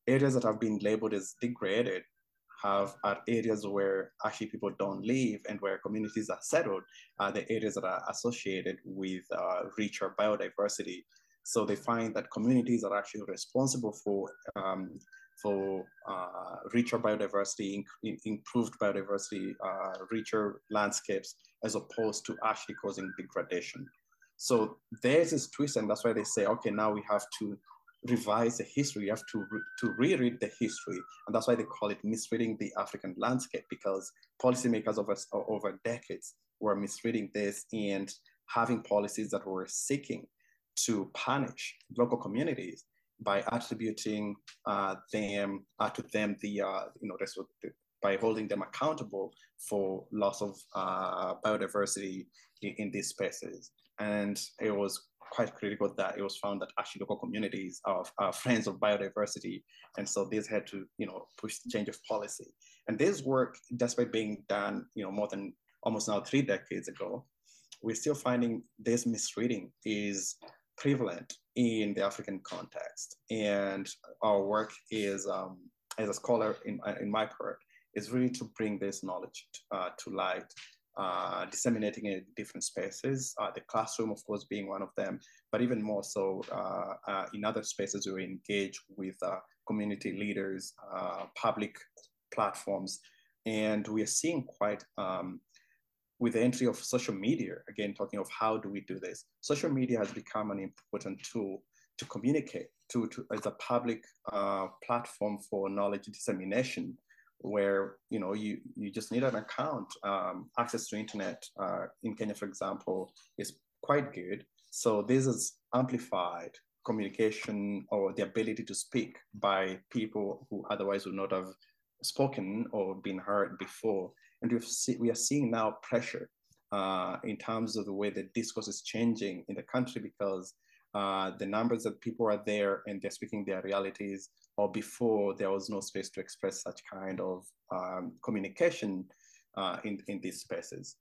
areas that have been labeled as degraded have are areas where actually people don't live and where communities are settled, are the areas that are associated with uh, richer biodiversity. So they find that communities are actually responsible for um, for uh, richer biodiversity, in, improved biodiversity, uh, richer landscapes, as opposed to actually causing degradation. So there's this twist, and that's why they say, okay, now we have to revise the history. You have to re to reread the history, and that's why they call it misreading the African landscape, because policymakers over over decades were misreading this and having policies that were seeking to punish local communities by attributing uh, them uh, to them the uh, you know this, by holding them accountable for loss of uh, biodiversity in, in these spaces. And it was quite critical that it was found that actually local communities are, are friends of biodiversity. And so this had to, you know, push the change of policy. And this work, despite being done, you know, more than almost now three decades ago, we're still finding this misreading is prevalent in the African context. And our work is, um, as a scholar in, in my part, is really to bring this knowledge uh, to light, uh, disseminating it in different spaces, uh, the classroom, of course, being one of them, but even more so uh, uh, in other spaces we engage with uh, community leaders, uh, public platforms. And we are seeing quite, um, with the entry of social media, again, talking of how do we do this, social media has become an important tool to communicate, to, to as a public uh, platform for knowledge dissemination, where you know you you just need an account. Um, access to internet uh, in Kenya, for example, is quite good. So this is amplified communication or the ability to speak by people who otherwise would not have spoken or been heard before. And we've see, we are seeing now pressure uh, in terms of the way the discourse is changing in the country, because uh, the numbers that people are there and they're speaking their realities, or before there was no space to express such kind of um, communication uh, in, in these spaces.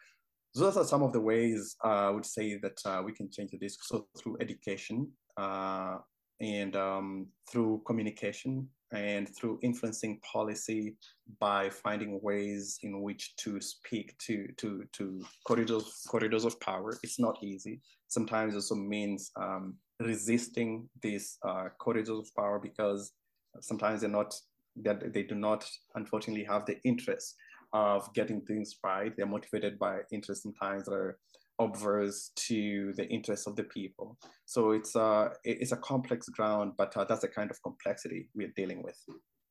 So those are some of the ways uh, I would say that uh, we can change the discourse. So through education uh, and um, through communication and through influencing policy by finding ways in which to speak to, to, to corridors, corridors of power. It's not easy. Sometimes it also means um, resisting these uh, corridors of power, because sometimes they're not, that they do not, unfortunately, have the interest of getting things right. They're motivated by interests sometimes that are obverse to the interests of the people. So it's uh, it's a complex ground, but uh, that's the kind of complexity we're dealing with.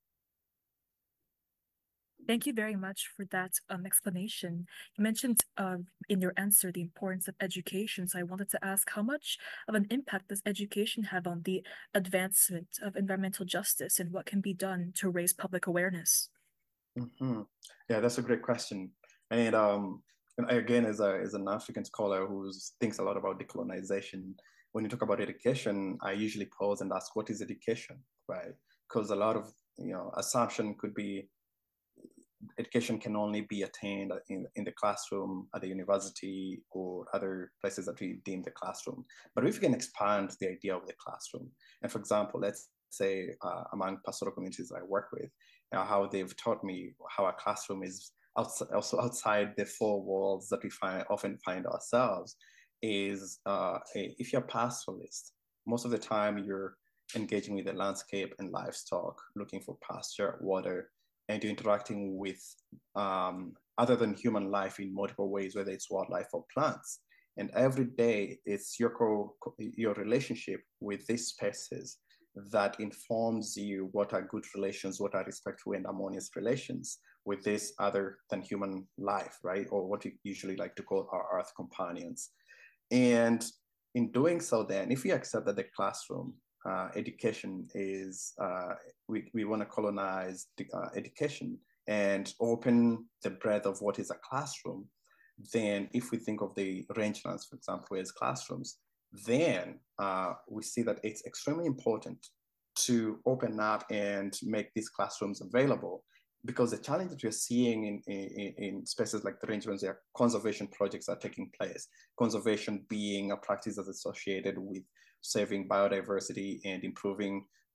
Thank you very much for that um, explanation. You mentioned uh, in your answer the importance of education. So I wanted to ask, how much of an impact does education have on the advancement of environmental justice, and what can be done to raise public awareness? Mm-hmm. Yeah, that's a great question. And, um, and again, as, a, as an African scholar who thinks a lot about decolonization, when you talk about education, I usually pause and ask, what is education, right? Because a lot of, you know, assumption could be education can only be attained in, in the classroom, at the university, or other places that we deem the classroom. But if we can expand the idea of the classroom, and for example, let's say uh, among pastoral communities I work with, uh, how they've taught me how a classroom is outside, also outside the four walls that we find, often find ourselves, is uh, a, if you're a pastoralist, most of the time you're engaging with the landscape and livestock, looking for pasture, water, and you're interacting with um, other than human life in multiple ways, whether it's wildlife or plants. And every day, it's your, co your relationship with these species that informs you what are good relations, what are respectful and harmonious relations with this other than human life, right? Or what we usually like to call our earth companions. And in doing so, then, if we accept that the classroom Uh, education is, uh, we, we want to colonize the, uh, education and open the breadth of what is a classroom, then if we think of the rangelands, for example, as classrooms, then uh, we see that it's extremely important to open up and make these classrooms available, because the challenge that we're seeing in, in, in spaces like the rangelands, there are conservation projects that are taking place. Conservation being a practice that's associated with saving biodiversity and improving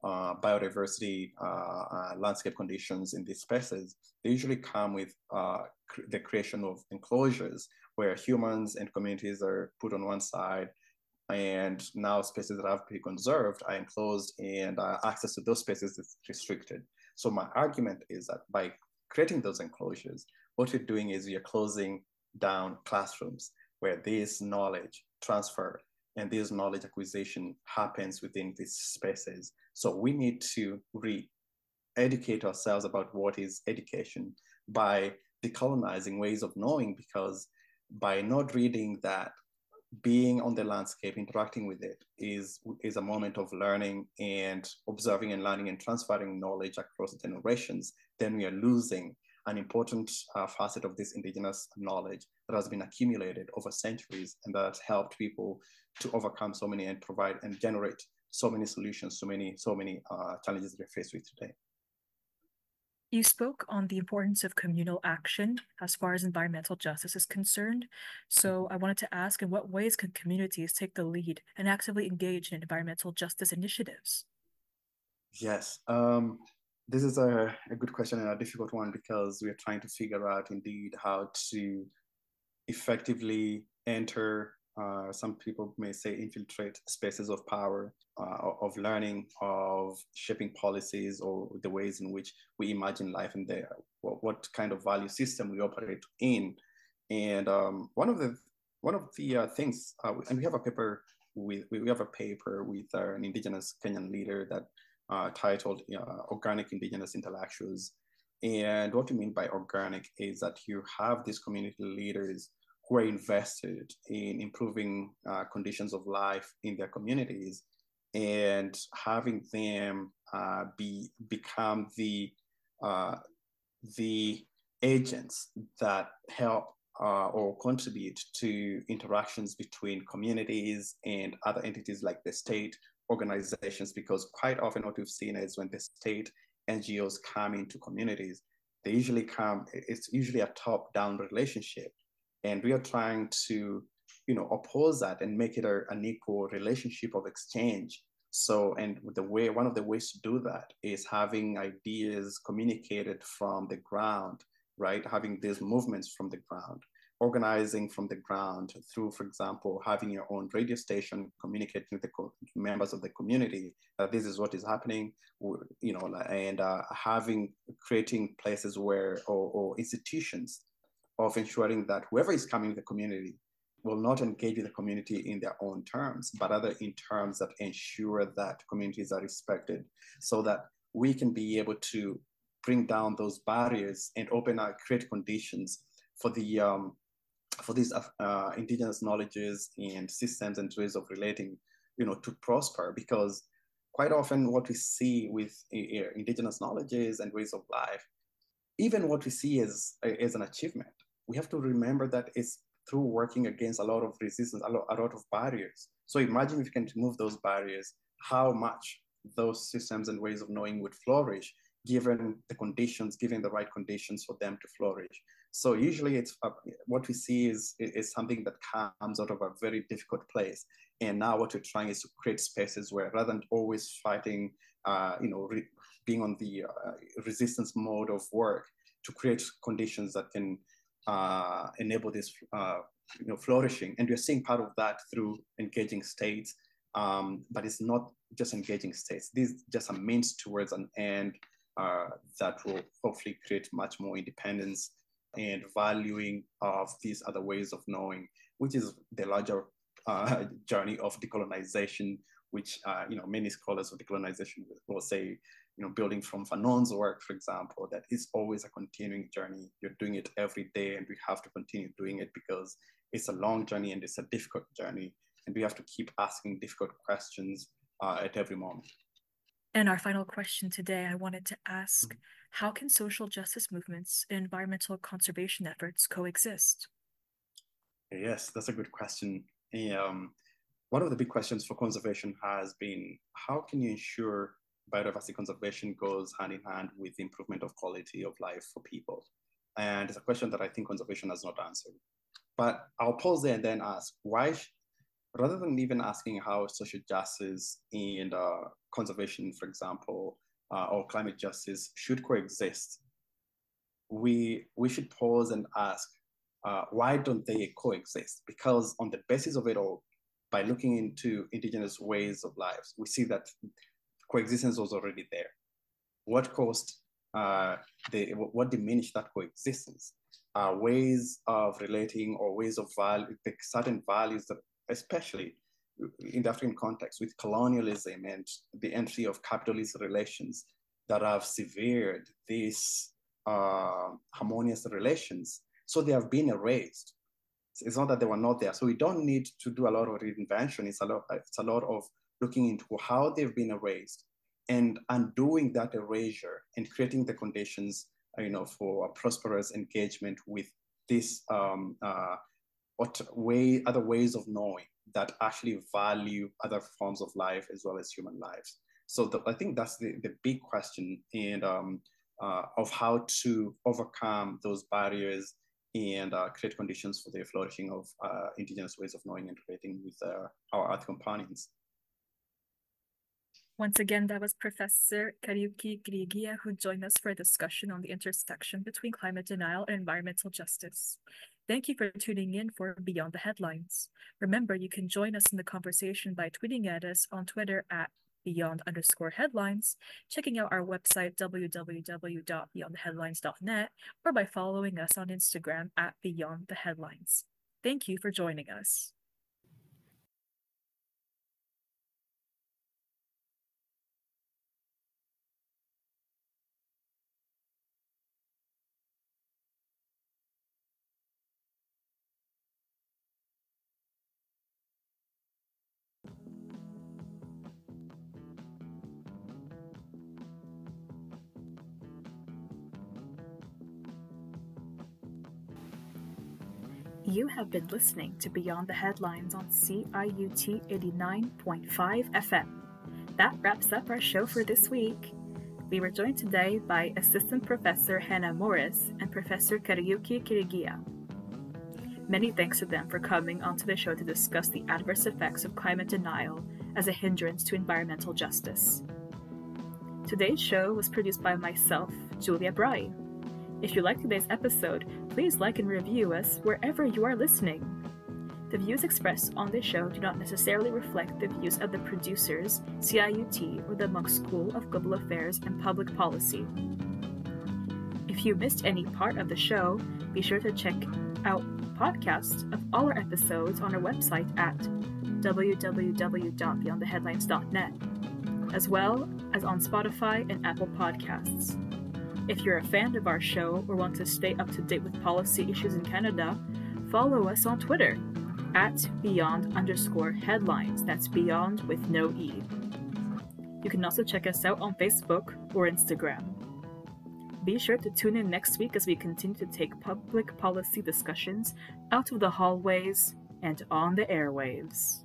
uh, biodiversity uh, uh, landscape conditions in these spaces, they usually come with uh, cr the creation of enclosures where humans and communities are put on one side, and now spaces that have been conserved are enclosed, and uh, access to those spaces is restricted. So my argument is that by creating those enclosures, what you're doing is you're closing down classrooms where this knowledge transfer and this knowledge acquisition happens within these spaces. So we need to re-educate ourselves about what is education by decolonizing ways of knowing, because by not reading that, being on the landscape, interacting with it is, is a moment of learning and observing and learning and transferring knowledge across generations, then we are losing an important uh, facet of this indigenous knowledge that has been accumulated over centuries and that has helped people to overcome so many and provide and generate so many solutions to many, so many uh, challenges they're faced with today. You spoke on the importance of communal action as far as environmental justice is concerned. So I wanted to ask, in what ways can communities take the lead and actively engage in environmental justice initiatives? Yes, um, this is a, a good question and a difficult one, because we are trying to figure out indeed how to effectively enter, uh, some people may say infiltrate spaces of power, uh, of learning, of shaping policies, or the ways in which we imagine life in there, what, what kind of value system we operate in. And um, one of the one of the uh, things, uh, and we have a paper with we have a paper with uh, an indigenous Kenyan leader that uh, titled uh, Organic Indigenous Intellectuals. And what we mean by organic is that you have these community leaders who are invested in improving uh, conditions of life in their communities, and having them uh, be become the uh, the agents that help uh, or contribute to interactions between communities and other entities like the state, organizations, because quite often what we've seen is when the state N G Os come into communities, they usually come, it's usually a top-down relationship. And we are trying to, you know, oppose that and make it a, an equal relationship of exchange. So, and the way, one of the ways to do that is having ideas communicated from the ground, right? Having these movements from the ground, organizing from the ground through, for example, having your own radio station, communicating with the members of the community that this is what is happening, you know, and uh, having, creating places where, or, or institutions of ensuring that whoever is coming to the community will not engage with the community in their own terms, but rather in terms that ensure that communities are respected, so that we can be able to bring down those barriers and open up, create conditions for the um, for these uh, indigenous knowledges and systems and ways of relating, you know, to prosper. Because quite often what we see with uh, indigenous knowledges and ways of life, even what we see as, as an achievement, we have to remember that it's through working against a lot of resistance, a lot, a lot of barriers. So imagine if you can remove those barriers, how much those systems and ways of knowing would flourish, given the conditions, given the right conditions for them to flourish. So usually it's uh, what we see is, is something that comes out of a very difficult place. And now what we're trying is to create spaces where, rather than always fighting, uh, you know, re- being on the uh, resistance mode of work, to create conditions that can uh, enable this uh, you know, flourishing. And we're seeing part of that through engaging states, um, but it's not just engaging states. This is just a means towards an end uh, that will hopefully create much more independence and valuing of these other ways of knowing, which is the larger uh, journey of decolonization, which uh, you know, many scholars of decolonization will say, you know, building from Fanon's work, for example, that is always a continuing journey. You're doing it every day, and we have to continue doing it because it's a long journey and it's a difficult journey, and we have to keep asking difficult questions uh, at every moment. And our final question today, I wanted to ask, mm-hmm. how can social justice movements and environmental conservation efforts coexist? Yes, that's a good question. Um, one of the big questions for conservation has been, how can you ensure biodiversity conservation goes hand in hand with the improvement of quality of life for people? And it's a question that I think conservation has not answered. But I'll pause there and then ask, why, rather than even asking how social justice and uh, conservation, for example, uh, or climate justice should coexist, we we should pause and ask, uh, why don't they coexist? Because on the basis of it all, by looking into indigenous ways of lives, we see that coexistence was already there. What caused uh, the what diminished that coexistence? Uh, ways of relating or ways of value, the certain values that, especially in the African context, with colonialism and the entry of capitalist relations that have severed these uh, harmonious relations. So they have been erased. It's not that they were not there. So we don't need to do a lot of reinvention. It's a lot, it's a lot of looking into how they've been erased and undoing that erasure and creating the conditions, you know, for a prosperous engagement with this um, uh, what way, other ways of knowing that actually value other forms of life as well as human lives. So the, I think that's the, the big question and um, uh, of how to overcome those barriers and uh, create conditions for the flourishing of uh, indigenous ways of knowing and relating with uh, our earth companions. Once again, that was Professor Kariuki Kirigia, who joined us for a discussion on the intersection between climate denial and environmental justice. Thank you for tuning in for Beyond the Headlines. Remember, you can join us in the conversation by tweeting at us on Twitter at beyond underscore headlines, checking out our website w w w dot beyond the headlines dot net, or by following us on Instagram at Beyond the Headlines. Thank you for joining us. You have been listening to Beyond the Headlines on C I U T eighty-nine point five F M. That wraps up our show for this week. We were joined today by Assistant Professor Hannah Morris and Professor Kariuki Kirigia. Many thanks to them for coming onto the show to discuss the adverse effects of climate denial as a hindrance to environmental justice. Today's show was produced by myself, Julia Bry. If you liked today's episode, please like and review us wherever you are listening. The views expressed on this show do not necessarily reflect the views of the producers, C I U T, or the Munk School of Global Affairs and Public Policy. If you missed any part of the show, be sure to check out podcasts of all our episodes on our website at w w w dot beyond the headlines dot net, as well as on Spotify and Apple Podcasts. If you're a fan of our show or want to stay up to date with policy issues in Canada, follow us on Twitter at beyond underscore headlines. That's beyond with no E. You can also check us out on Facebook or Instagram. Be sure to tune in next week as we continue to take public policy discussions out of the hallways and on the airwaves.